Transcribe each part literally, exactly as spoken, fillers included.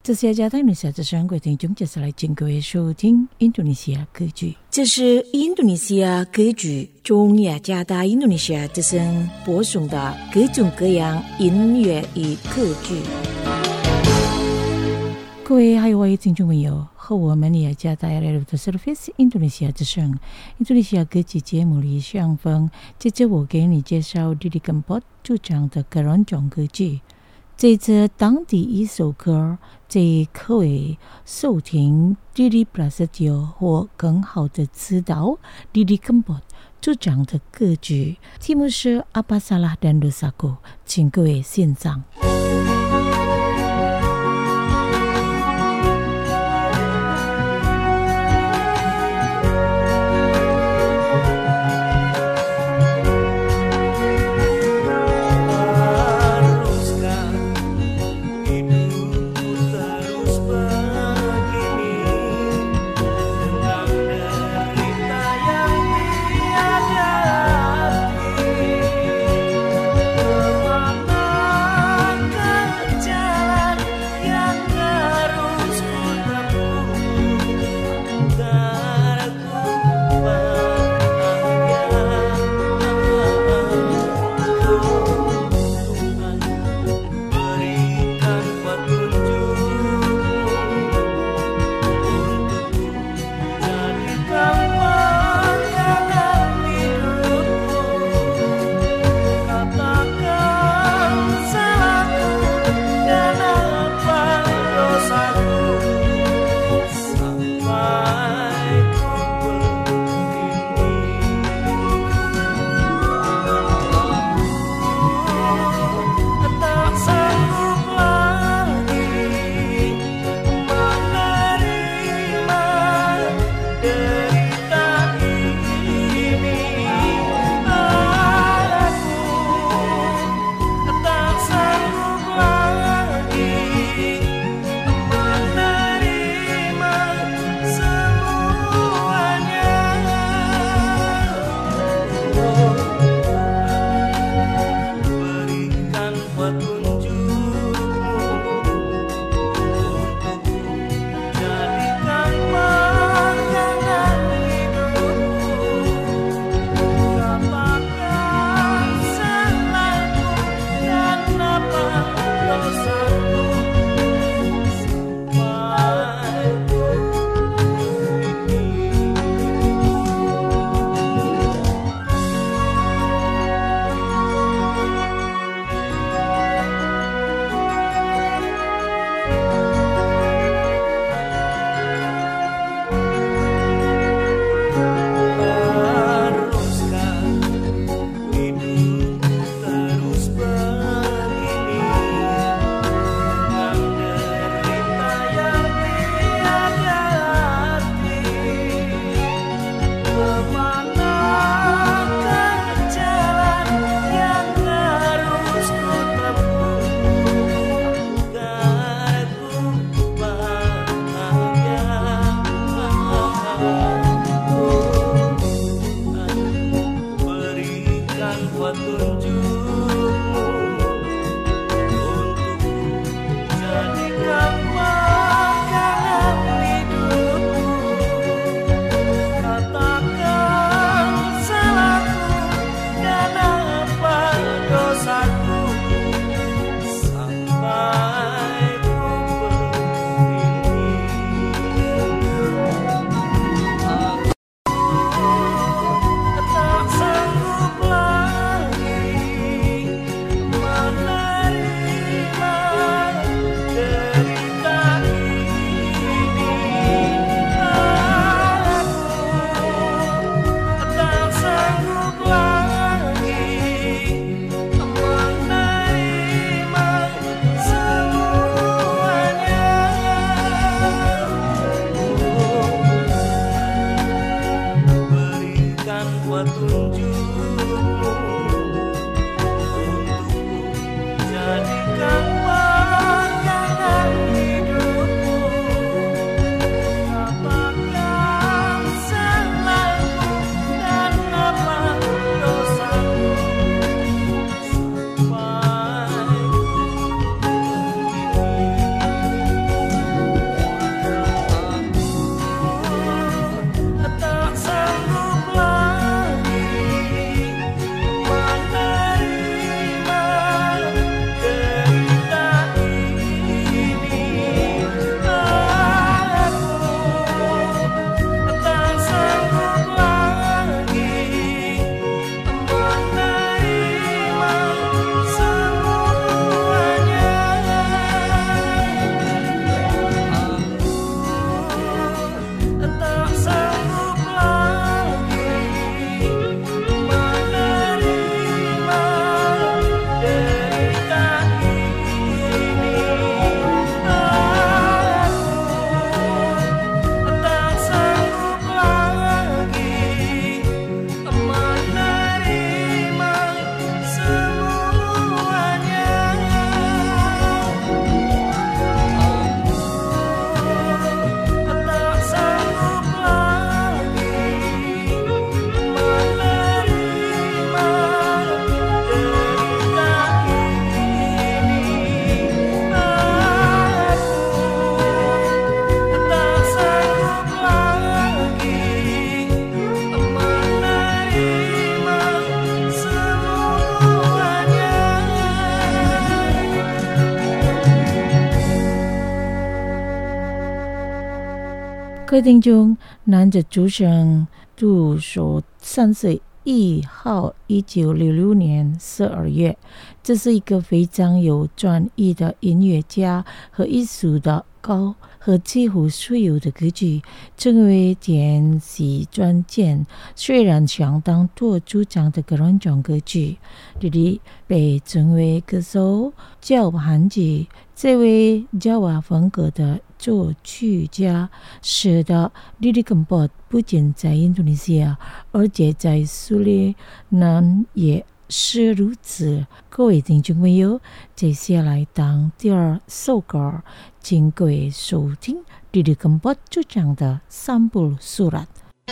这是加泰尼西亚之声，各位听众接下来请各位收听印度尼西亚歌剧。这是印度尼西亚歌剧中雅加达印度尼西亚之声播送的各种各样音乐与歌剧。各位还有我的听众朋友，和我们雅加达来录的是 Service 印度尼西亚之声印度尼西亚歌剧节目里相逢。接着我给你介绍 Didi Kempot 主唱的个人种歌剧。这次当第一首歌，在各位收听 Didi Prasetyo 或更好的知道 Didi Kempot 主唱的歌剧，题目是 Apa Salah dan Dosaku， 请各位欣赏。 Kemana 各位听众，男子主生杜守三岁一号，一九六六年十二月，这是一个非常有专业的音乐家和艺术的高和几乎所有的歌曲成为电视专辑，虽然相当多主张的各种歌曲，这里被称为歌手焦汉吉。这位焦瓦风格的作曲家使得 Didi Kempot 不仅在印度尼西亚，而且在苏联南也是如此。各位听众朋友，接下来当第二首歌，请各位收听 Didi Kempot 主唱的Sampul Surat。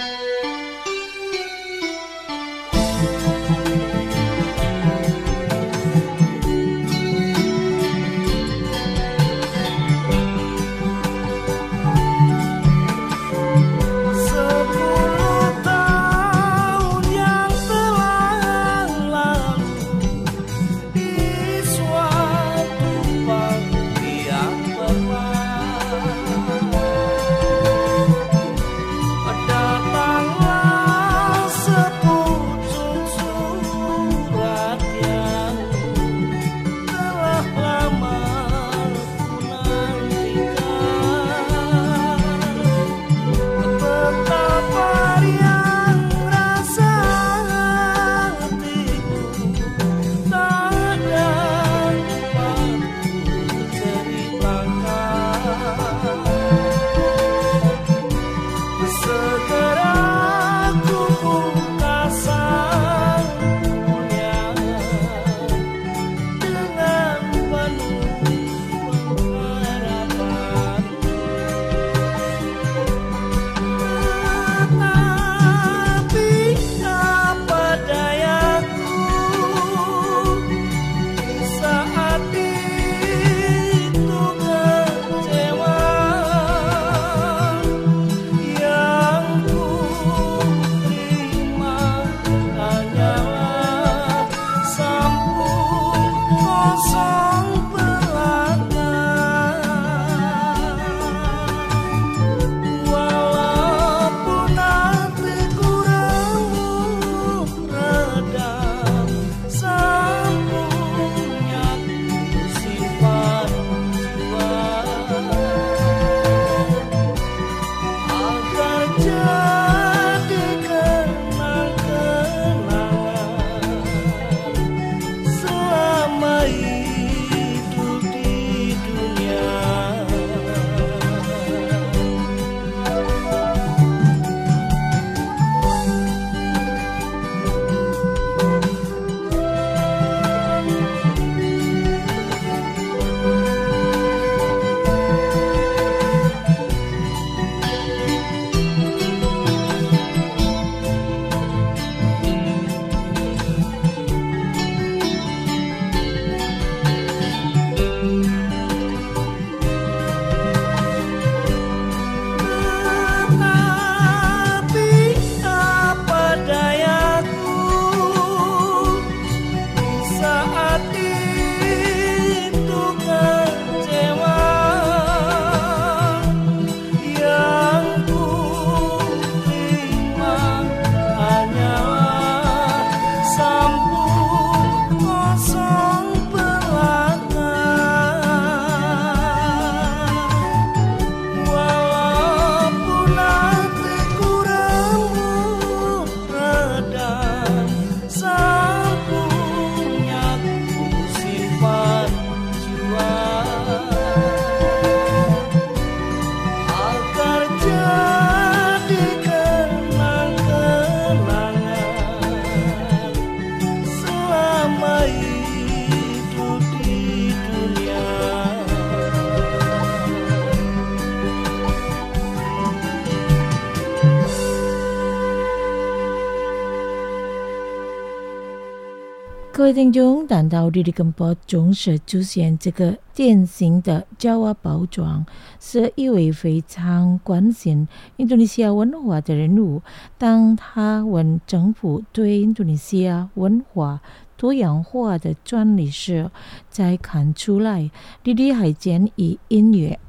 各位听众，谈到 Didi Kempot 总是出现这个典型的焦瓦包装，是一位非常关心印度尼西亚文化的人物。当他问政府对印度尼西亚文化多样化的专利时，才看出来 Didi 还建议音乐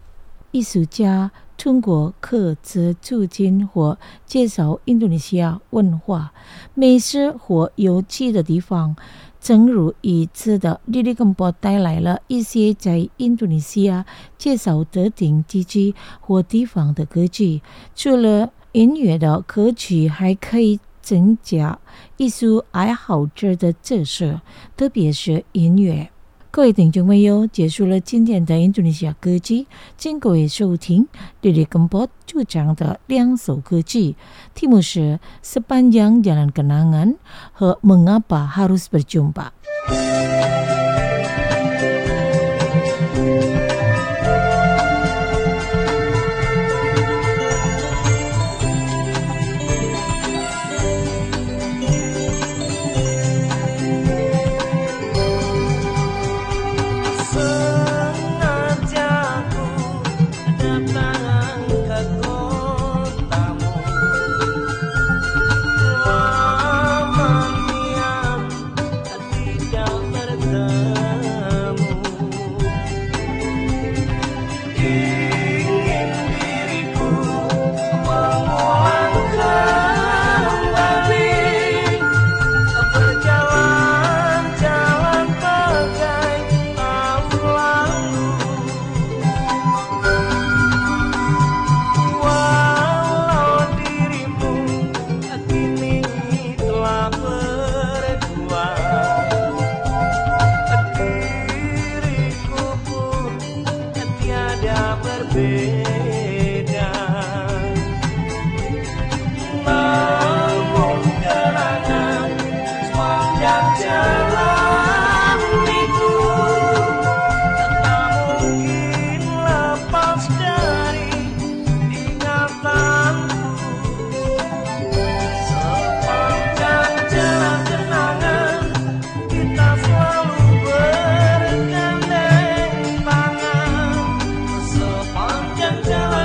艺术家通过课程促进或介绍印度尼西亚文化、美食或有趣的地方。正如一次的地理广播带来了一些在印度尼西亚介绍特定地区或地方的歌曲。除了音乐的歌曲，还可以增加艺术爱好者的特色，特别是音乐。各位听众朋友，结束了今天的印度尼西亚歌曲，请各位收听地理广播主讲的两首歌曲，题目是 Sepanjang Jalan Kenangan 和 Mengapa Harus Berjumpa。 Jalan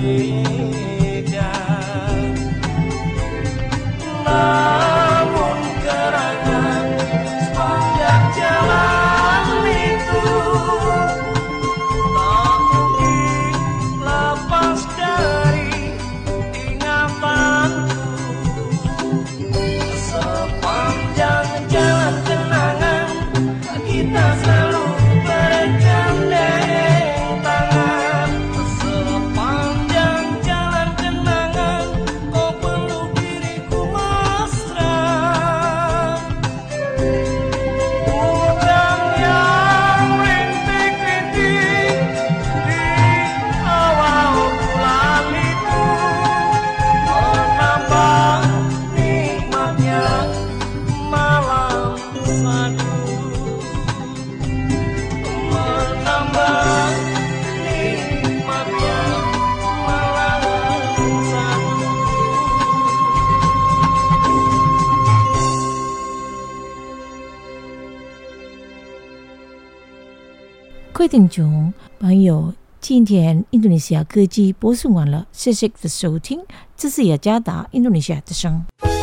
各位听众朋友，今天印度尼西亚歌剧播送完了，谢谢你的收听，这是雅加达印度尼西亚之声。